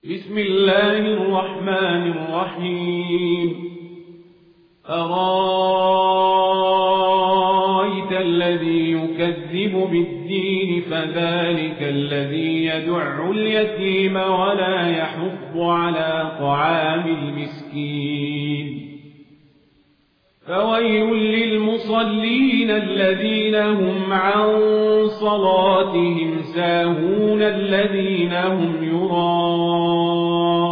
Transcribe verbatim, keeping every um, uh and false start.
بسم الله الرحمن الرحيم أرايت الذي يكذب بالدين فذلك الذي يدع اليتيم ولا يحض على طعام المسكين فويل للمصلين الذين هم عن صلاتهم ساهون الذين هم يراءون